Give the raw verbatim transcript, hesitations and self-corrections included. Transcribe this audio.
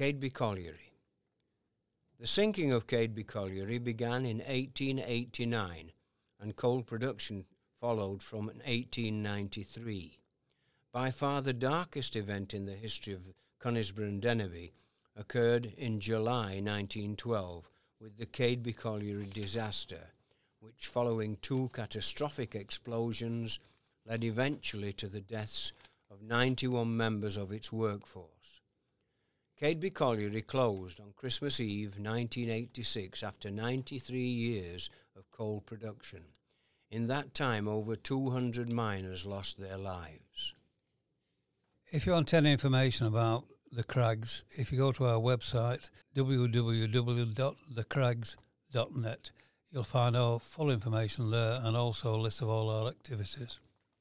Cadeby Colliery. The sinking of Cadeby Colliery began in eighteen eighty-nine, and coal production followed from eighteen ninety-three. By far the darkest event in the history of Conisbrough and Dennerby occurred in July nineteen twelve with the Cadeby Colliery disaster, which, following two catastrophic explosions, led eventually to the deaths of ninety-one members of its workforce. Cadeby Colliery closed on Christmas Eve nineteen eighty-six after ninety-three years of coal production. In that time, over two hundred miners lost their lives. If you want any information about the Craggs, if you go to our website, w w w dot the craggs dot net, you'll find our full information there and also a list of all our activities.